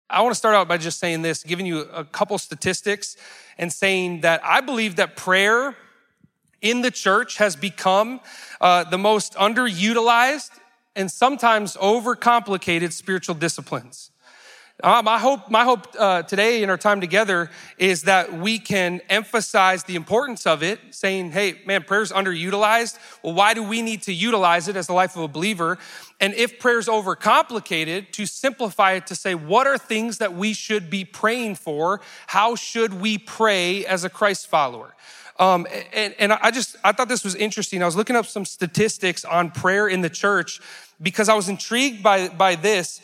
I want to start out by just saying this, giving you a couple statistics and saying that I believe that prayer in the church has become the most underutilized and sometimes overcomplicated spiritual disciplines. My hope today in our time together is that we can emphasize the importance of it, saying, hey, man, prayer's underutilized. Well, why do we need to utilize it as the life of a believer? And if prayer's overcomplicated, to simplify it to say, what are things that we should be praying for? How should we pray as a Christ follower? And I thought this was interesting. I was looking up some statistics on prayer in the church because I was intrigued by this.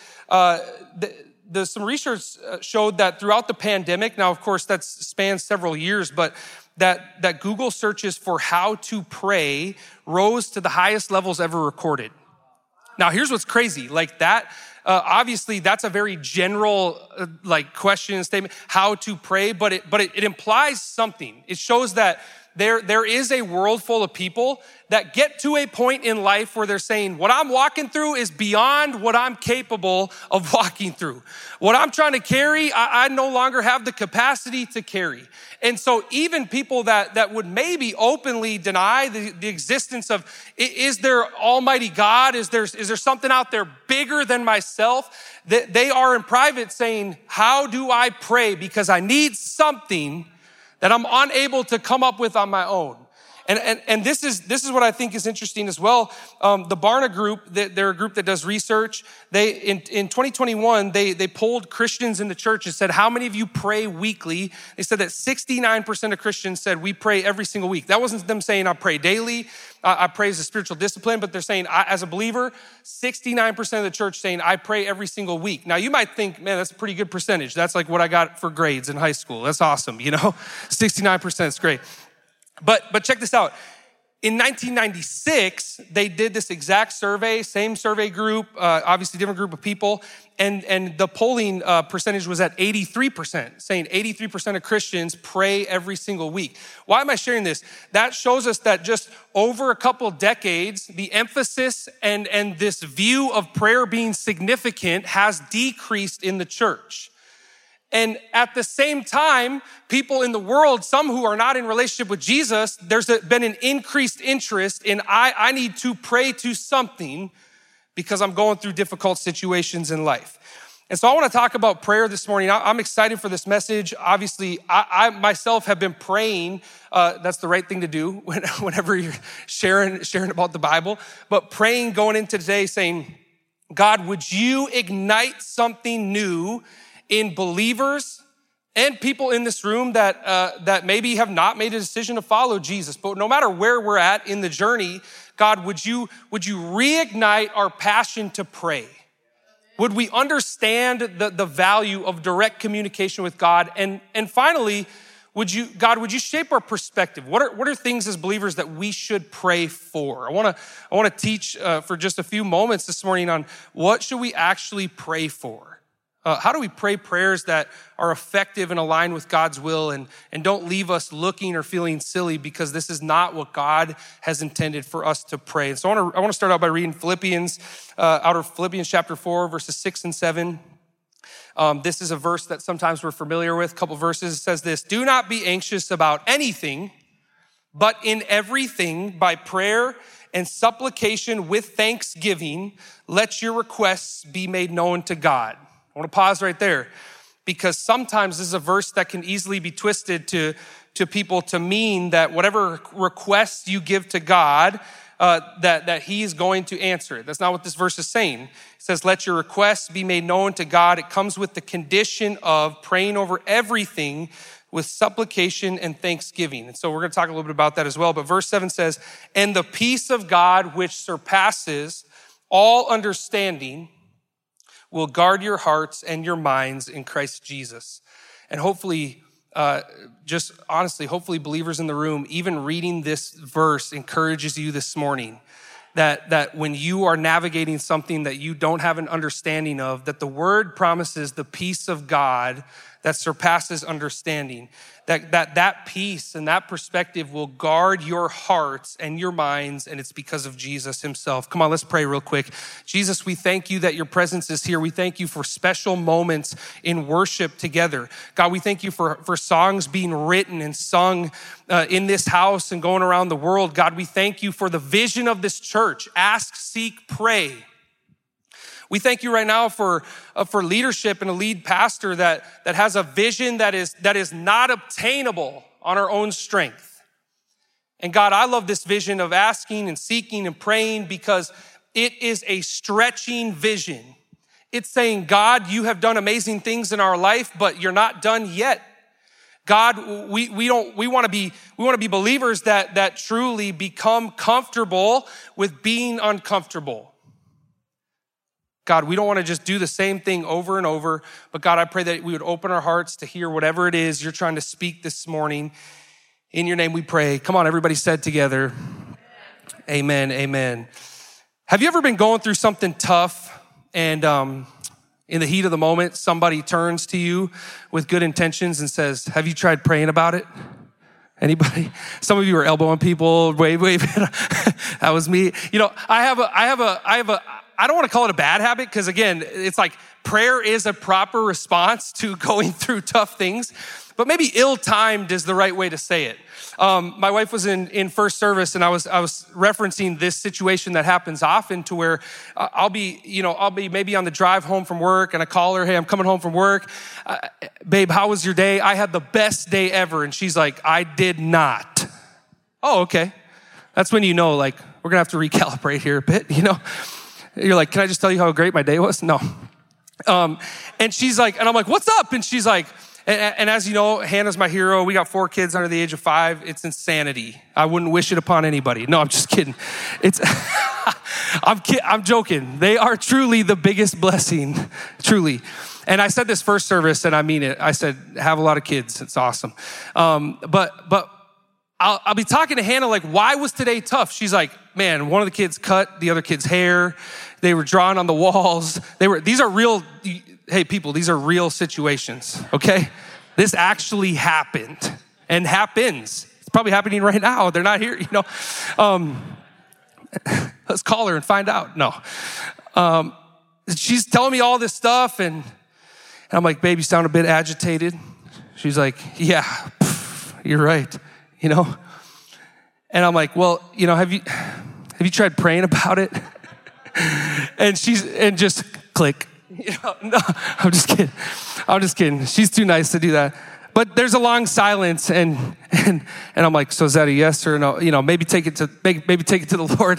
Some research showed that throughout the pandemic, now of course that spans several years, but that Google searches for how to pray rose to the highest levels ever recorded. Now here's what's crazy, like that, obviously that's a very general question and statement, how to pray, but it implies something. It shows that there is a world full of people that get to a point in life where they're saying, what I'm walking through is beyond what I'm capable of walking through. What I'm trying to carry, I no longer have the capacity to carry. And so even people that would maybe openly deny the existence of, is there Almighty God? Is there something out there bigger than myself? That they are in private saying, how do I pray? Because I need something that I'm unable to come up with on my own. And this is what I think is interesting as well. The Barna Group, they're a group that does research. They in 2021, they polled Christians in the church and said, how many of you pray weekly? They said that 69% of Christians said we pray every single week. That wasn't them saying I pray daily, I pray as a spiritual discipline, but they're saying as a believer, 69% of the church saying I pray every single week. Now you might think, man, that's a pretty good percentage. That's like what I got for grades in high school. That's awesome, 69% is great. But check this out. In 1996, they did this exact survey, same survey group, obviously different group of people, and the polling percentage was at 83%, saying 83% of Christians pray every single week. Why am I sharing this? That shows us that just over a couple decades, the emphasis and this view of prayer being significant has decreased in the church. And at the same time, people in the world, some who are not in relationship with Jesus, there's been an increased interest in, I need to pray to something because I'm going through difficult situations in life. And so I want to talk about prayer this morning. I'm excited for this message. Obviously, I myself have been praying. That's the right thing to do whenever you're sharing about the Bible. But praying going into today saying, God, would you ignite something new in believers and people in this room that maybe have not made a decision to follow Jesus. But no matter where we're at in the journey, God, would you reignite our passion to pray? Would we understand the value of direct communication with God? And finally, would you shape our perspective? What are things as believers that we should pray for? I want to teach for just a few moments this morning on what should we actually pray for? How do we pray prayers that are effective and aligned with God's will and don't leave us looking or feeling silly because this is not what God has intended for us to pray? And so I want to start out by reading Philippians, out of Philippians chapter 4, verses 6 and 7. This is a verse that sometimes we're familiar with, a couple verses. It says this, do not be anxious about anything, but in everything by prayer and supplication with thanksgiving, let your requests be made known to God. I want to pause right there because sometimes this is a verse that can easily be twisted to people to mean that whatever requests you give to God, that he is going to answer it. That's not what this verse is saying. It says, let your requests be made known to God. It comes with the condition of praying over everything with supplication and thanksgiving. And so we're going to talk a little bit about that as well. But verse 7 says, and the peace of God, which surpasses all understanding, will guard your hearts and your minds in Christ Jesus. And hopefully, just honestly, hopefully believers in the room, even reading this verse encourages you this morning that when you are navigating something that you don't have an understanding of, that the word promises the peace of God that surpasses understanding, that peace and that perspective will guard your hearts and your minds, and it's because of Jesus himself. Come on, let's pray real quick. Jesus, we thank you that your presence is here. We thank you for special moments in worship together. God, we thank you for songs being written and sung in this house and going around the world. God, we thank you for the vision of this church. Ask, seek, pray. We thank you right now for leadership and a lead pastor that has a vision that is not obtainable on our own strength. And God, I love this vision of asking and seeking and praying because it is a stretching vision. It's saying, God, you have done amazing things in our life, but you're not done yet. God, we want to be believers that truly become comfortable with being uncomfortable. God, we don't want to just do the same thing over and over, but God, I pray that we would open our hearts to hear whatever it is you're trying to speak this morning. In your name we pray. Come on, everybody said together. Amen, amen. Have you ever been going through something tough and in the heat of the moment, somebody turns to you with good intentions and says, have you tried praying about it? Anybody? Some of you are elbowing people. Wave. That was me. You know, I don't want to call it a bad habit because again, it's like prayer is a proper response to going through tough things, but maybe ill-timed is the right way to say it. My wife was in first service and I was referencing this situation that happens often to where I'll be maybe on the drive home from work and I call her, hey, I'm coming home from work. Babe, how was your day? I had the best day ever. And she's like, I did not. Oh, okay. That's when you know, like, we're gonna have to recalibrate here a bit, you know? You're like, can I just tell you how great my day was? No. And she's like, and I'm like, what's up? And she's like, and as you know, Hannah's my hero. We got 4 kids under the age of 5. It's insanity. I wouldn't wish it upon anybody. No, I'm just kidding. I'm joking. They are truly the biggest blessing, truly. And I said this first service, and I mean it. I said, have a lot of kids. It's awesome. But I'll be talking to Hannah like, why was today tough? She's like, man, one of the kids cut the other kid's hair. They were drawing on the walls. These are real, hey people, these are real situations, okay? This actually happened and happens. It's probably happening right now. They're not here, you know. Let's call her and find out. No. She's telling me all this stuff and I'm like, babe, you sound a bit agitated. She's like, yeah, you're right. You know? And I'm like, well, you know, have you tried praying about it? And just click. You know, no, I'm just kidding. She's too nice to do that. But there's a long silence and I'm like, so is that a yes or no? You know, maybe take it to the Lord.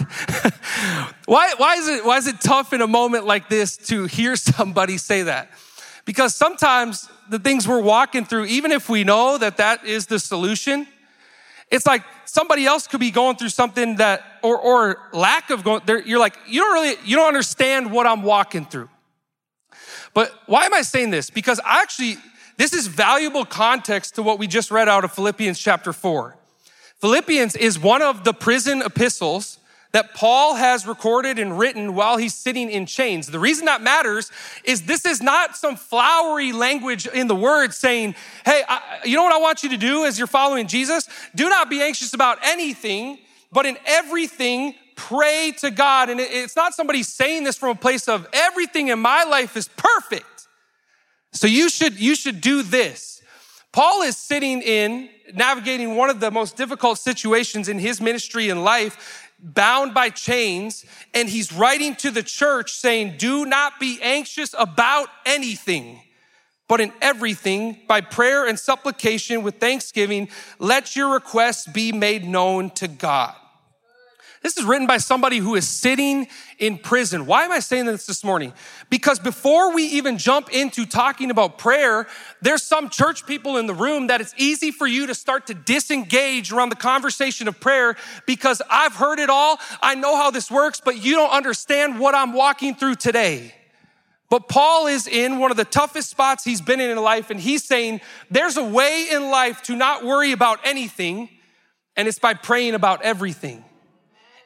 Why is it tough in a moment like this to hear somebody say that? Because sometimes the things we're walking through, even if we know that is the solution, it's like somebody else could be going through something that, or lack of going there. You're like, you don't understand what I'm walking through. But why am I saying this? Because this is valuable context to what we just read out of Philippians chapter 4. Philippians is one of the prison epistles that Paul has recorded and written while he's sitting in chains. The reason that matters is this is not some flowery language in the word saying, hey, you know what I want you to do as you're following Jesus? Do not be anxious about anything, but in everything, pray to God. And it's not somebody saying this from a place of everything in my life is perfect. So you should do this. Paul is navigating one of the most difficult situations in his ministry and life, bound by chains, and he's writing to the church saying, do not be anxious about anything, but in everything, by prayer and supplication with thanksgiving, let your requests be made known to God. This is written by somebody who is sitting in prison. Why am I saying this morning? Because before we even jump into talking about prayer, there's some church people in the room that it's easy for you to start to disengage around the conversation of prayer because I've heard it all. I know how this works, but you don't understand what I'm walking through today. But Paul is in one of the toughest spots he's been in life, and he's saying there's a way in life to not worry about anything, and it's by praying about everything.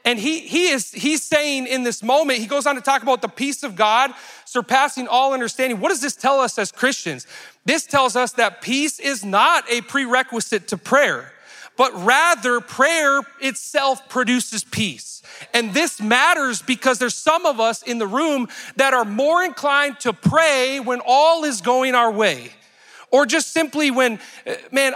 And he's saying in this moment, he goes on to talk about the peace of God surpassing all understanding. What does this tell us as Christians? This tells us that peace is not a prerequisite to prayer, but rather prayer itself produces peace. And this matters because there's some of us in the room that are more inclined to pray when all is going our way. Or just simply when, man,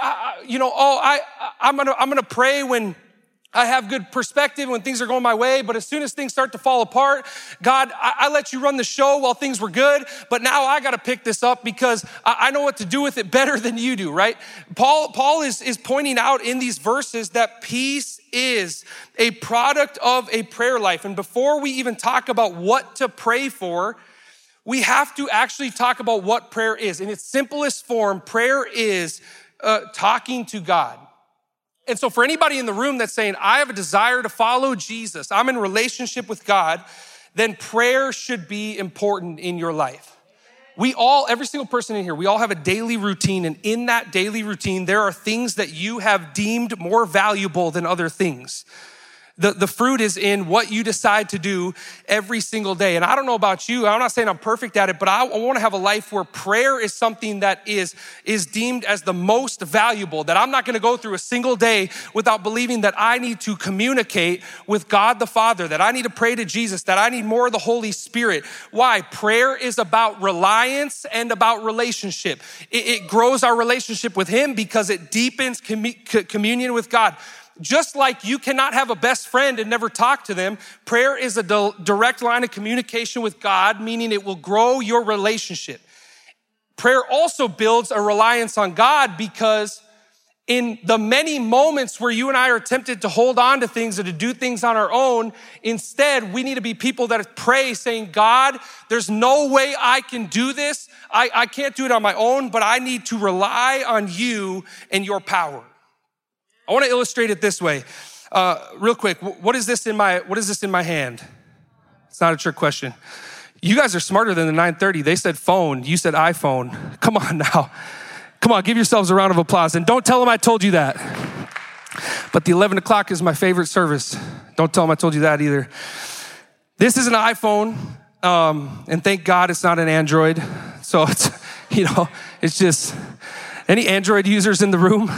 I'm gonna pray when I have good perspective, when things are going my way, but as soon as things start to fall apart, God, I let you run the show while things were good, but now I gotta pick this up because I know what to do with it better than you do, right? Paul is pointing out in these verses that peace is a product of a prayer life. And before we even talk about what to pray for, we have to actually talk about what prayer is. In its simplest form, prayer is talking to God. And so for anybody in the room that's saying, I have a desire to follow Jesus, I'm in relationship with God, then prayer should be important in your life. We all, every single person in here, we all have a daily routine. And in that daily routine, there are things that you have deemed more valuable than other things. The fruit is in what you decide to do every single day. And I don't know about you, I'm not saying I'm perfect at it, but I want to have a life where prayer is something that is deemed as the most valuable, that I'm not going to go through a single day without believing that I need to communicate with God the Father, that I need to pray to Jesus, that I need more of the Holy Spirit. Why? Prayer is about reliance and about relationship. It grows our relationship with Him because it deepens communion with God. Just like you cannot have a best friend and never talk to them, prayer is a direct line of communication with God, meaning it will grow your relationship. Prayer also builds a reliance on God because in the many moments where you and I are tempted to hold on to things or to do things on our own, instead, we need to be people that pray saying, God, there's no way I can do this. I can't do it on my own, but I need to rely on you and your power. I want to illustrate it this way, real quick. What is this in my hand? It's not a trick question. You guys are smarter than the 930. They said phone. You said iPhone. Come on now. Come on, give yourselves a round of applause. And don't tell them I told you that. But the 11 o'clock is my favorite service. Don't tell them I told you that either. This is an iPhone, and thank God it's not an Android. So it's, it's just, any Android users in the room?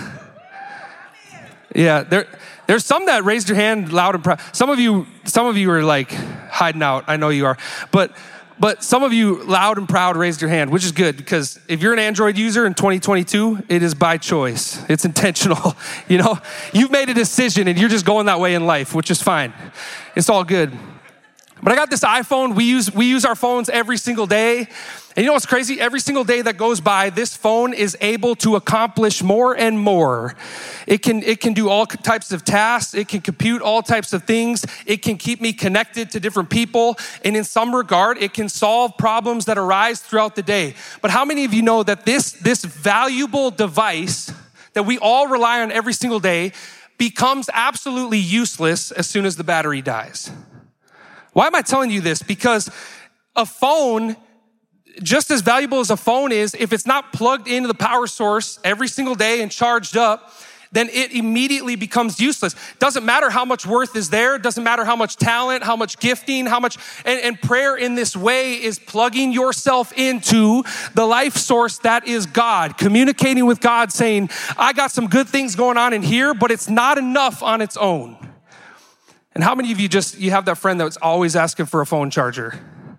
Yeah, there's some that raised your hand loud and proud. Some of you are like hiding out. I know you are. But some of you loud and proud raised your hand, which is good because if you're an Android user in 2022, it is by choice. It's intentional. You've made a decision and you're just going that way in life, which is fine. It's all good. But I got this iPhone. We use our phones every single day. And you know what's crazy? Every single day that goes by, this phone is able to accomplish more and more. It can do all types of tasks. It can compute all types of things. It can keep me connected to different people. And in some regard, it can solve problems that arise throughout the day. But how many of you know that this valuable device that we all rely on every single day becomes absolutely useless as soon as the battery dies? Why am I telling you this? Because a phone, just as valuable as a phone is, if it's not plugged into the power source every single day and charged up, then it immediately becomes useless. Doesn't matter how much worth is there. Doesn't matter how much talent, how much gifting, and prayer in this way is plugging yourself into the life source that is God, communicating with God, saying, I got some good things going on in here, but it's not enough on its own. And how many of you have that friend that's always asking for a phone charger?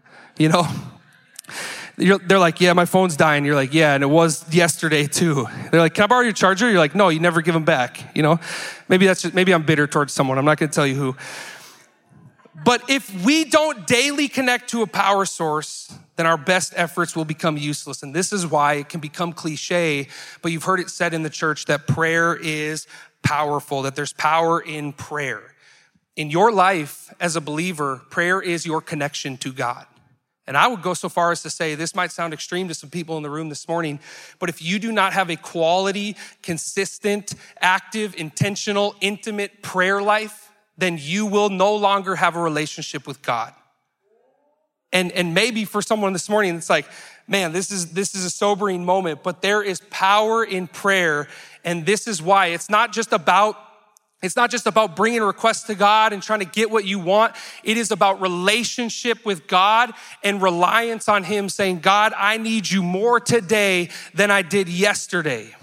They're like, yeah, my phone's dying. You're like, yeah, and it was yesterday too. They're like, can I borrow your charger? You're like, no, you never give them back. Maybe I'm bitter towards someone. I'm not going to tell you who. But if we don't daily connect to a power source, then our best efforts will become useless. And this is why it can become cliche, but you've heard it said in the church that prayer is powerful, that there's power in prayer. In your life as a believer, prayer is your connection to God. And I would go so far as to say, this might sound extreme to some people in the room this morning, but if you do not have a quality, consistent, active, intentional, intimate prayer life, then you will no longer have a relationship with God. And maybe for someone this morning, it's like, man, this is a sobering moment, but there is power in prayer. And this is why it's not just about It's not just about bringing requests to God and trying to get what you want. It is about relationship with God and reliance on him, saying, God, I need you more today than I did yesterday.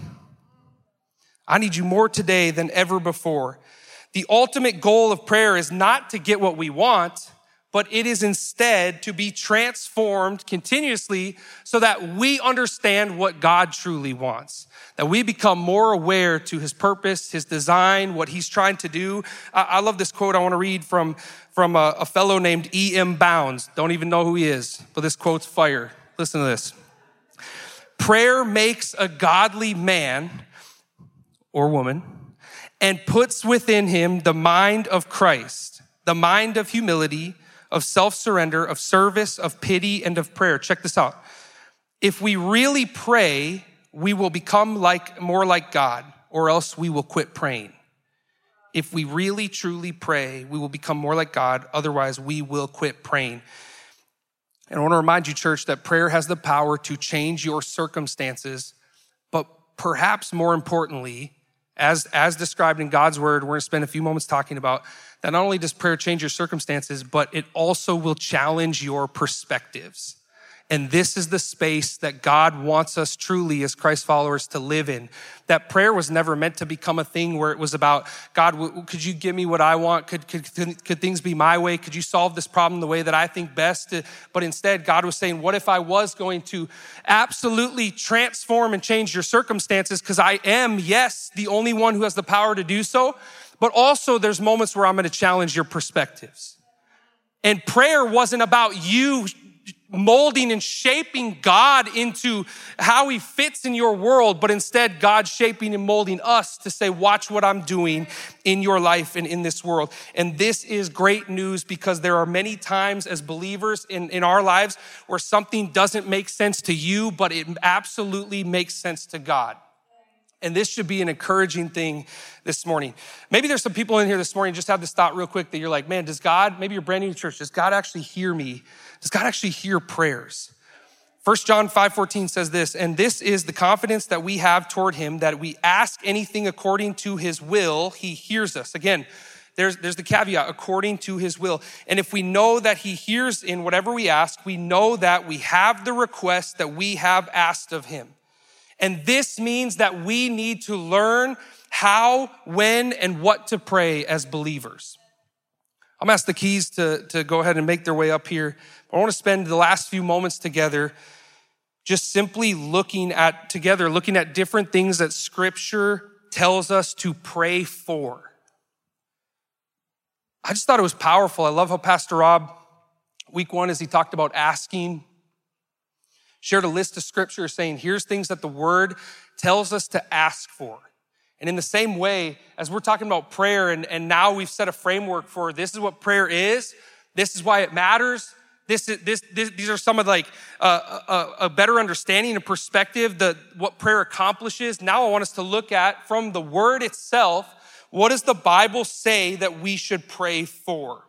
I need you more today than ever before. The ultimate goal of prayer is not to get what we want, but it is instead to be transformed continuously so that we understand what God truly wants, that we become more aware to his purpose, his design, what he's trying to do. I love this quote I want to read from a fellow named E.M. Bounds. Don't even know who he is, but this quote's fire. Listen to this. Prayer makes a godly man or woman and puts within him the mind of Christ, the mind of humility, of self-surrender, of service, of pity, and of prayer. Check this out. If we really pray, we will become more like God, or else we will quit praying. If we really, truly pray, we will become more like God. Otherwise, we will quit praying. And I want to remind you, church, that prayer has the power to change your circumstances, but perhaps more importantly, as described in God's word, we're going to spend a few moments talking about that not only does prayer change your circumstances, but it also will challenge your perspectives. And this is the space that God wants us truly as Christ followers to live in. That prayer was never meant to become a thing where it was about, God, could you give me what I want? Could things be my way? Could you solve this problem the way that I think best? But instead, God was saying, what if I was going to absolutely transform and change your circumstances? Because I am, yes, the only one who has the power to do so. But also there's moments where I'm going to challenge your perspectives. And prayer wasn't about you molding and shaping God into how he fits in your world, but instead God shaping and molding us to say, watch what I'm doing in your life and in this world. And this is great news because there are many times as believers in our lives where something doesn't make sense to you, but it absolutely makes sense to God. And this should be an encouraging thing this morning. Maybe there's some people in here this morning, just have this thought real quick that you're like, man, does God, maybe you're brand new to church, does God actually hear me? Does God actually hear prayers? 1 John 5:14 says this, and this is the confidence that we have toward him, that we ask anything according to his will, he hears us. Again, there's the caveat, according to his will. And if we know that he hears in whatever we ask, we know that we have the request that we have asked of him. And this means that we need to learn how, when, and what to pray as believers. I'm gonna ask the keys to go ahead and make their way up here. I want to spend the last few moments together just simply looking at different things that Scripture tells us to pray for. I just thought it was powerful. I love how Pastor Rob, week one, as he talked about asking, shared a list of scripture saying, here's things that the word tells us to ask for. And in the same way, as we're talking about prayer and now we've set a framework for this is what prayer is, this is why it matters, these are some of a better understanding and perspective, what prayer accomplishes. Now I want us to look at, from the word itself, what does the Bible say that we should pray for?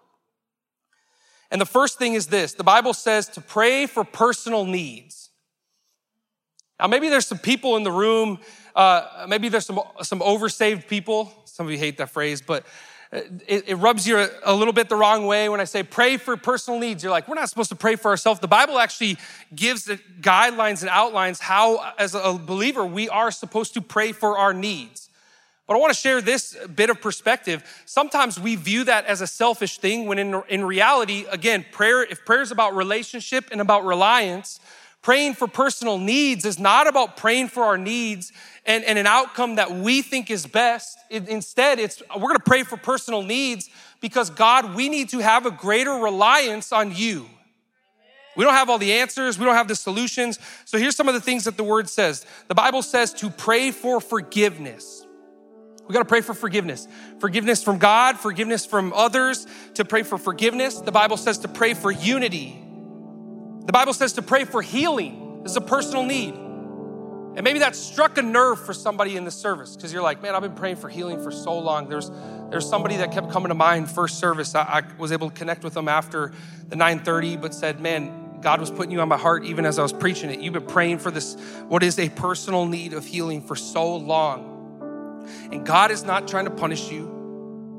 And the first thing is this, the Bible says to pray for personal needs. Now, maybe there's some people in the room, maybe there's some oversaved people. Some of you hate that phrase, but it rubs you a little bit the wrong way when I say pray for personal needs. You're like, we're not supposed to pray for ourselves. The Bible actually gives the guidelines and outlines how, as a believer, we are supposed to pray for our needs. But I want to share this bit of perspective. Sometimes we view that as a selfish thing when in reality, again, if prayer is about relationship and about reliance, praying for personal needs is not about praying for our needs and an outcome that we think is best. Instead, we're going to pray for personal needs because God, we need to have a greater reliance on you. We don't have all the answers. We don't have the solutions. So here's some of the things that the word says. The Bible says to pray for forgiveness. We got to pray for forgiveness. Forgiveness from God, forgiveness from others, to pray for forgiveness. The Bible says to pray for unity. The Bible says to pray for healing. This is a personal need. And maybe that struck a nerve for somebody in the service because you're like, man, I've been praying for healing for so long. There's somebody that kept coming to mind first service. I was able to connect with them after the 9:30, but said, man, God was putting you on my heart even as I was preaching it. You've been praying for this, what is a personal need of healing for so long. And God is not trying to punish you.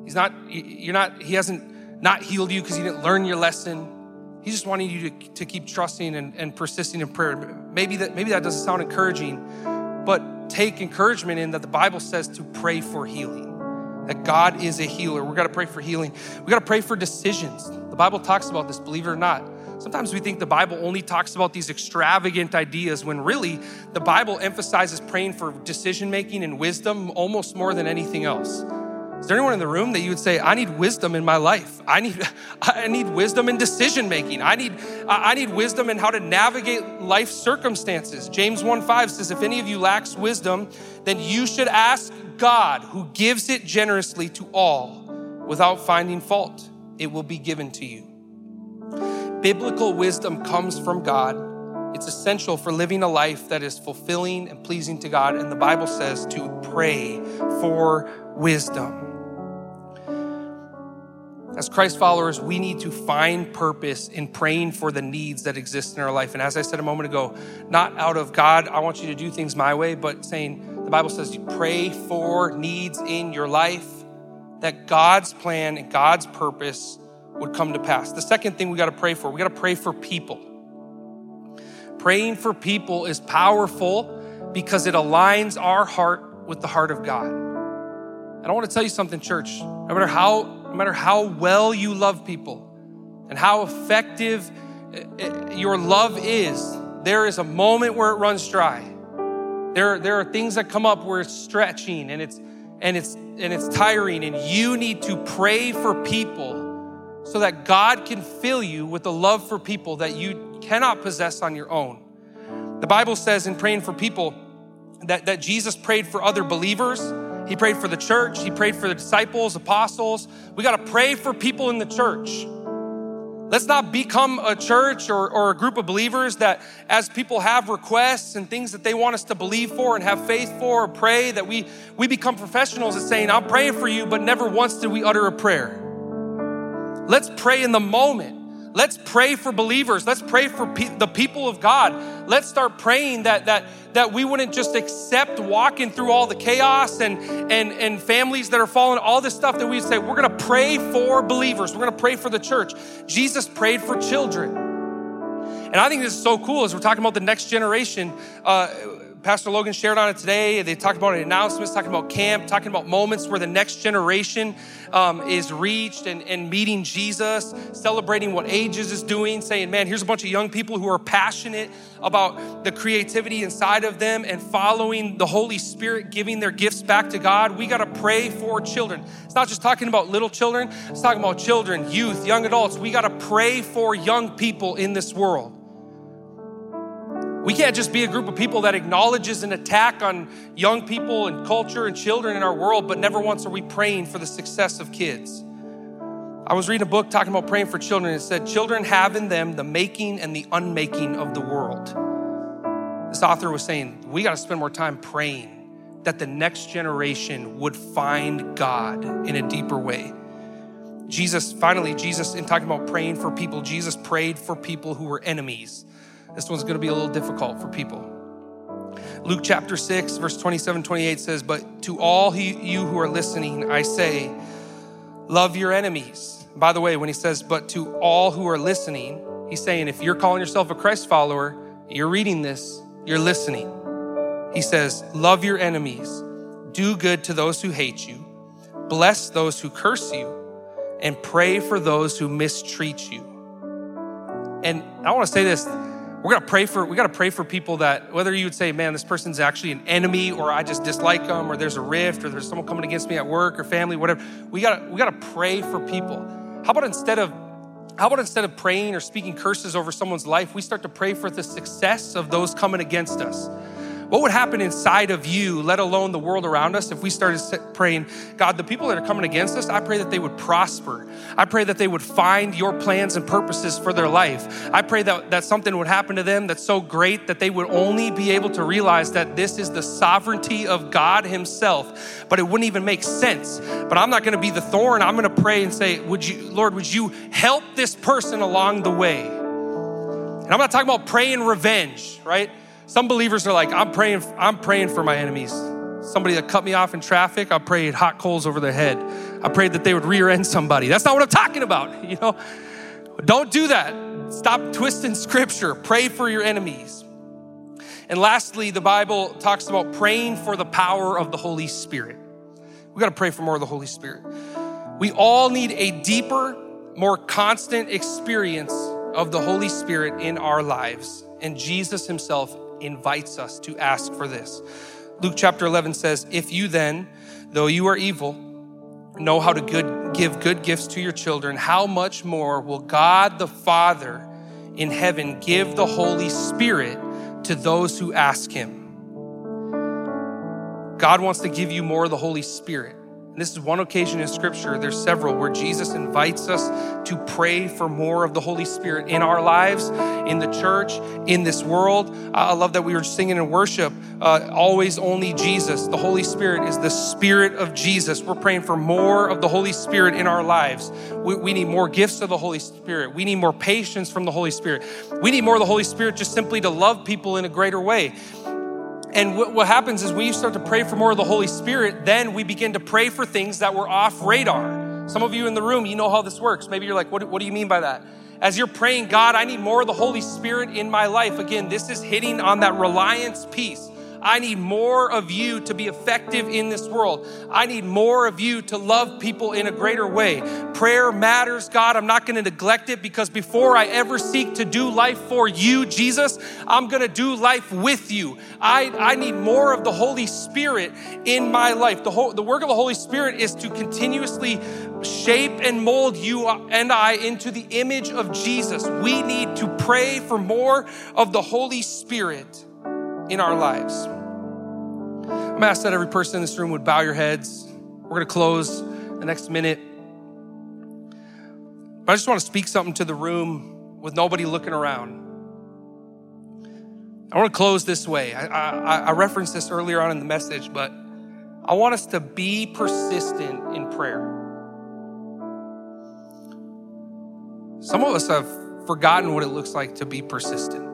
He hasn't not healed you because you didn't learn your lesson. He's just wanting you to keep trusting and persisting in prayer. Maybe that doesn't sound encouraging, but take encouragement in that the Bible says to pray for healing, that God is a healer. We got to pray for healing. We got to pray for decisions. The Bible talks about this, believe it or not. Sometimes we think the Bible only talks about these extravagant ideas when really the Bible emphasizes praying for decision-making and wisdom almost more than anything else. Is there anyone in the room that you would say, I need wisdom in my life? I need wisdom in decision-making. I need wisdom in how to navigate life circumstances. James 1:5 says, if any of you lacks wisdom, then you should ask God, who gives it generously to all without finding fault. It will be given to you. Biblical wisdom comes from God. It's essential for living a life that is fulfilling and pleasing to God. And the Bible says to pray for wisdom. As Christ followers, we need to find purpose in praying for the needs that exist in our life. And as I said a moment ago, not out of God, I want you to do things my way, but saying the Bible says you pray for needs in your life, that God's plan and God's purpose would come to pass. The second thing we got to pray for people. Praying for people is powerful because it aligns our heart with the heart of God. And I want to tell you something, church. No matter how well you love people and how effective your love is, there is a moment where it runs dry. There are things that come up where it's stretching and it's tiring, and you need to pray for people so that God can fill you with the love for people that you cannot possess on your own. The Bible says in praying for people that Jesus prayed for other believers. He prayed for the church. He prayed for the disciples, apostles. We got to pray for people in the church. Let's not become a church or a group of believers that as people have requests and things that they want us to believe for and have faith for or pray, that we become professionals at saying, I'm praying for you, but never once did we utter a prayer. Let's pray in the moment. Let's pray for believers. Let's pray for the people of God. Let's start praying that we wouldn't just accept walking through all the chaos and families that are falling, all this stuff, that we say, we're going to pray for believers. We're going to pray for the church. Jesus prayed for children. And I think this is so cool as we're talking about the next generation. Pastor Logan shared on it today. They talked about announcements, talking about camp, talking about moments where the next generation is reached and meeting Jesus, celebrating what Ages is doing, saying, man, here's a bunch of young people who are passionate about the creativity inside of them and following the Holy Spirit, giving their gifts back to God. We got to pray for children. It's not just talking about little children. It's talking about children, youth, young adults. We got to pray for young people in this world. We can't just be a group of people that acknowledges an attack on young people and culture and children in our world, but never once are we praying for the success of kids. I was reading a book talking about praying for children. It said, children have in them the making and the unmaking of the world. This author was saying, we got to spend more time praying that the next generation would find God in a deeper way. Jesus, in talking about praying for people, Jesus prayed for people who were enemies. This one's going to be a little difficult for people. Luke chapter 6, verse 27-28 says, but to all you who are listening, I say, love your enemies. By the way, when he says, but to all who are listening, he's saying, if you're calling yourself a Christ follower, you're reading this, you're listening. He says, love your enemies, do good to those who hate you, bless those who curse you, and pray for those who mistreat you. And I want to say this, we got to pray for people that, whether you would say, man, this person's actually an enemy, or I just dislike them, or there's a rift, or there's someone coming against me at work or family, whatever. We got to pray for people. How about instead of praying or speaking curses over someone's life, we start to pray for the success of those coming against us? What would happen inside of you, let alone the world around us, if we started praying, God, the people that are coming against us, I pray that they would prosper. I pray that they would find your plans and purposes for their life. I pray that something would happen to them that's so great that they would only be able to realize that this is the sovereignty of God himself, but it wouldn't even make sense. But I'm not going to be the thorn. I'm going to pray and say, Lord, would you help this person along the way? And I'm not talking about praying revenge, right? Some believers are like, I'm praying for my enemies. Somebody that cut me off in traffic, I prayed hot coals over their head. I prayed that they would rear end somebody. That's not what I'm talking about, Don't do that. Stop twisting scripture. Pray for your enemies. And lastly, the Bible talks about praying for the power of the Holy Spirit. We got to pray for more of the Holy Spirit. We all need a deeper, more constant experience of the Holy Spirit in our lives. And Jesus himself invites us to ask for this. Luke chapter 11 says, if you then, though you are evil, know how to give good gifts to your children, how much more will God the Father in heaven give the Holy Spirit to those who ask him? God wants to give you more of the Holy Spirit. And this is one occasion in scripture, there's several, where Jesus invites us to pray for more of the Holy Spirit in our lives, in the church, in this world. I love that we were singing in worship, always only Jesus. The Holy Spirit is the Spirit of Jesus. We're praying for more of the Holy Spirit in our lives. We need more gifts of the Holy Spirit. We need more patience from the Holy Spirit. We need more of the Holy Spirit just simply to love people in a greater way. And what happens is when you start to pray for more of the Holy Spirit, then we begin to pray for things that were off radar. Some of you in the room, you know how this works. Maybe you're like, what do you mean by that? As you're praying, God, I need more of the Holy Spirit in my life. Again, this is hitting on that reliance piece. I need more of you to be effective in this world. I need more of you to love people in a greater way. Prayer matters, God. I'm not going to neglect it, because before I ever seek to do life for you, Jesus, I'm going to do life with you. I need more of the Holy Spirit in my life. The work of the Holy Spirit is to continuously shape and mold you and I into the image of Jesus. We need to pray for more of the Holy Spirit in our lives. I'm gonna ask that every person in this room would bow your heads. We're gonna close the next minute. But I just wanna speak something to the room with nobody looking around. I wanna close this way. I referenced this earlier on in the message, but I want us to be persistent in prayer. Some of us have forgotten what it looks like to be persistent.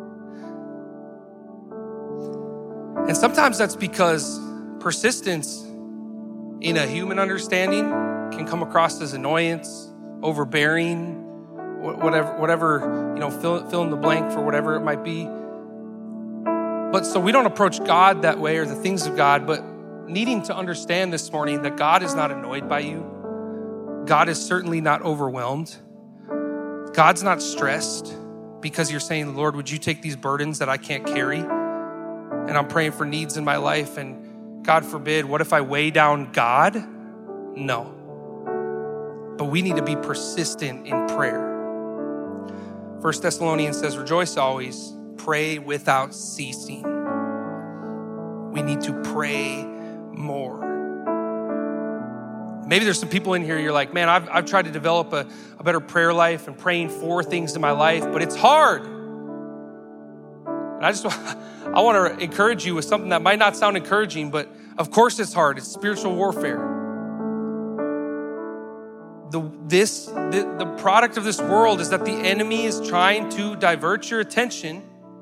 And sometimes that's because persistence in a human understanding can come across as annoyance, overbearing, whatever, fill in the blank for whatever it might be. But so we don't approach God that way, or the things of God, but needing to understand this morning that God is not annoyed by you. God is certainly not overwhelmed. God's not stressed because you're saying, Lord, would you take these burdens that I can't carry? And I'm praying for needs in my life, and God forbid, what if I weigh down God? No. But we need to be persistent in prayer. 1 Thessalonians says, rejoice always, pray without ceasing. We need to pray more. Maybe there's some people in here, you're like, man, I've tried to develop a better prayer life and praying for things in my life, but it's hard. And I want to encourage you with something that might not sound encouraging, but of course it's hard. It's spiritual warfare. The product of this world is that the enemy is trying to divert your attention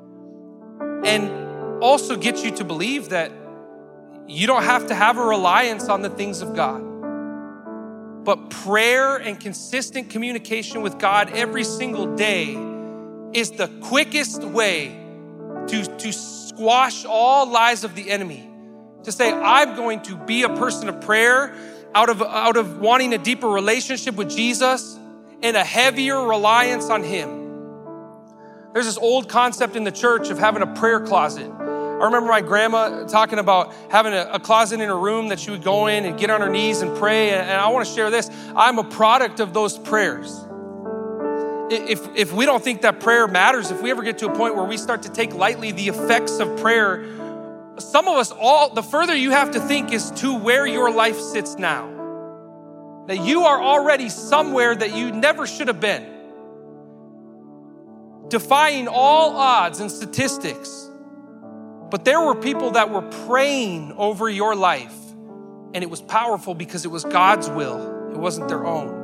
and also get you to believe that you don't have to have a reliance on the things of God. But prayer and consistent communication with God every single day is the quickest way to squash all lies of the enemy. To say, I'm going to be a person of prayer out of wanting a deeper relationship with Jesus and a heavier reliance on him. There's this old concept in the church of having a prayer closet. I remember my grandma talking about having a closet in her room that she would go in and get on her knees and pray. And I want to share this. I'm a product of those prayers. If we don't think that prayer matters, if we ever get to a point where we start to take lightly the effects of prayer, some of us the further you have to think is to where your life sits now. That you are already somewhere that you never should have been. Defying all odds and statistics. But there were people that were praying over your life, and it was powerful because it was God's will. It wasn't their own.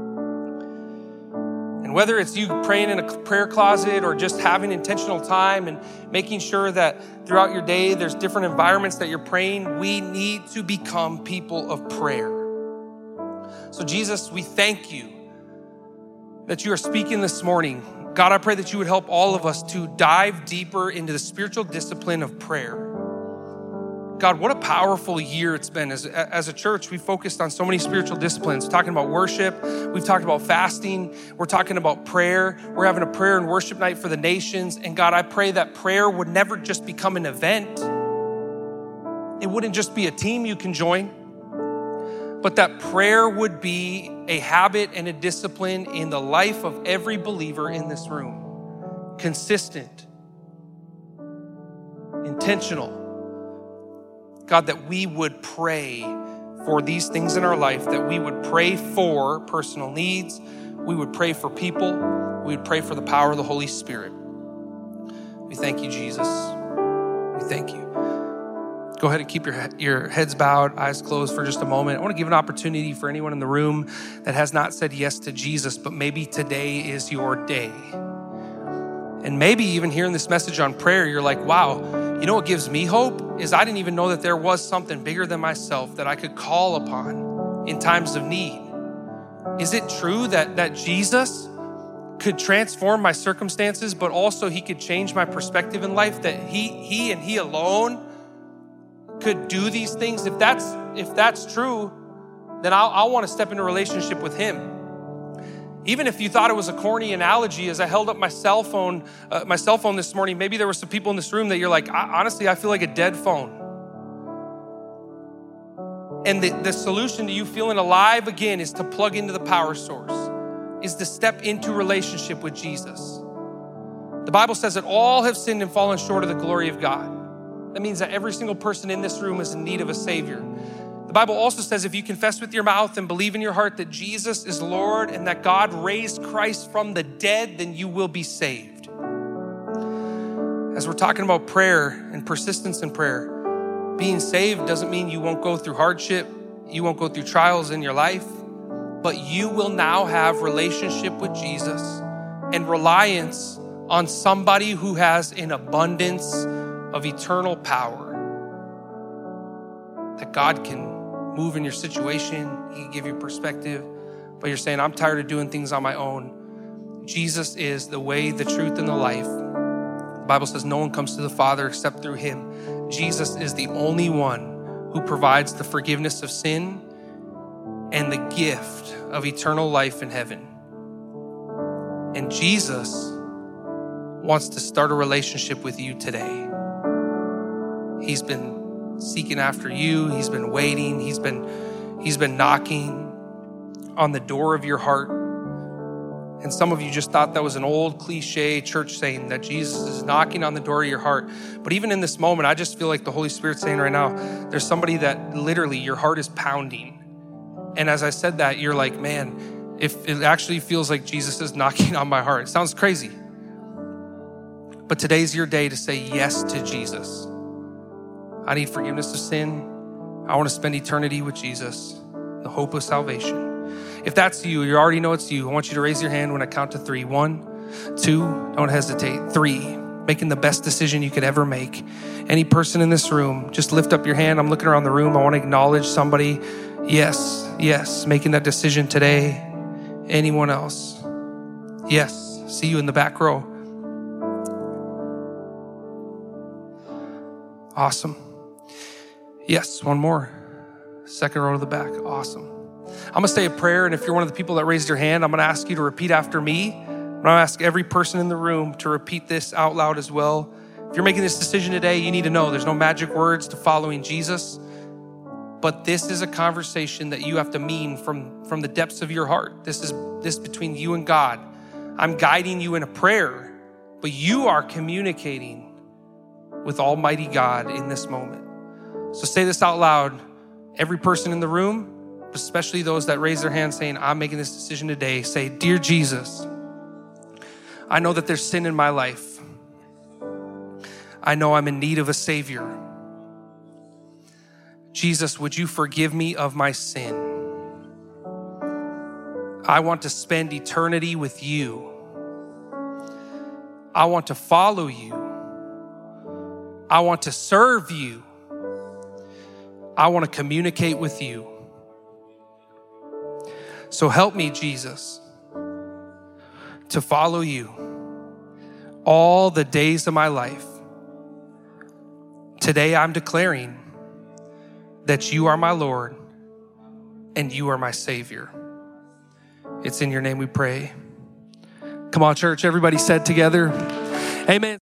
And whether it's you praying in a prayer closet or just having intentional time and making sure that throughout your day there's different environments that you're praying, we need to become people of prayer. So Jesus, we thank you that you are speaking this morning. God, I pray that you would help all of us to dive deeper into the spiritual discipline of prayer. God, what a powerful year it's been. As a church, we focused on so many spiritual disciplines, talking about worship. We've talked about fasting. We're talking about prayer. We're having a prayer and worship night for the nations. And God, I pray that prayer would never just become an event. It wouldn't just be a team you can join, but that prayer would be a habit and a discipline in the life of every believer in this room. Consistent, intentional. God, that we would pray for these things in our life, that we would pray for personal needs, we would pray for people, we would pray for the power of the Holy Spirit. We thank you, Jesus. We thank you. Go ahead and keep your heads bowed, eyes closed for just a moment. I want to give an opportunity for anyone in the room that has not said yes to Jesus, but maybe today is your day. And maybe even hearing this message on prayer, you're like, wow, you know what gives me hope is I didn't even know that there was something bigger than myself that I could call upon in times of need. Is it true that Jesus could transform my circumstances, but also he could change my perspective in life, that he and he alone could do these things? If that's true, then I want to step into a relationship with him. Even if you thought it was a corny analogy, as I held up my cell phone this morning, maybe there were some people in this room that you're like, honestly, I feel like a dead phone. And the solution to you feeling alive again is to plug into the power source, is to step into relationship with Jesus. The Bible says that all have sinned and fallen short of the glory of God. That means that every single person in this room is in need of a Savior. The Bible also says if you confess with your mouth and believe in your heart that Jesus is Lord and that God raised Christ from the dead, then you will be saved. As we're talking about prayer and persistence in prayer, being saved doesn't mean you won't go through hardship, you won't go through trials in your life, but you will now have relationship with Jesus and reliance on somebody who has an abundance of eternal power. That God can move in your situation, he can give you perspective, but you're saying, I'm tired of doing things on my own. Jesus is the way, the truth, and the life. The Bible says no one comes to the Father except through him. Jesus is the only one who provides the forgiveness of sin and the gift of eternal life in heaven. And Jesus wants to start a relationship with you today. He's been seeking after you. He's been waiting. He's been knocking on the door of your heart. And some of you just thought that was an old cliche church saying that Jesus is knocking on the door of your heart. But even in this moment, I just feel like the Holy Spirit's saying right now, there's somebody that literally your heart is pounding. And as I said that, you're like, man, if it actually feels like Jesus is knocking on my heart. It sounds crazy. But today's your day to say yes to Jesus. I need forgiveness of sin. I want to spend eternity with Jesus, the hope of salvation. If that's you already know it's you. I want you to raise your hand when I count to 3. 1, 2, don't hesitate. 3, making the best decision you could ever make. Any person in this room, just lift up your hand. I'm looking around the room. I want to acknowledge somebody. Yes, making that decision today. Anyone else? Yes, see you in the back row. Awesome. Yes, one more. Second row to the back. Awesome. I'm going to say a prayer, and if you're one of the people that raised your hand, I'm going to ask you to repeat after me. I'm going to ask every person in the room to repeat this out loud as well. If you're making this decision today, you need to know there's no magic words to following Jesus, but this is a conversation that you have to mean from the depths of your heart. This is between you and God. I'm guiding you in a prayer, but you are communicating with Almighty God in this moment. So say this out loud. Every person in the room, especially those that raise their hand saying, I'm making this decision today, say, Dear Jesus, I know that there's sin in my life. I know I'm in need of a Savior. Jesus, would you forgive me of my sin? I want to spend eternity with you. I want to follow you. I want to serve you. I want to communicate with you. So help me, Jesus, to follow you all the days of my life. Today I'm declaring that you are my Lord and you are my Savior. It's in your name we pray. Come on, church, everybody said together, amen.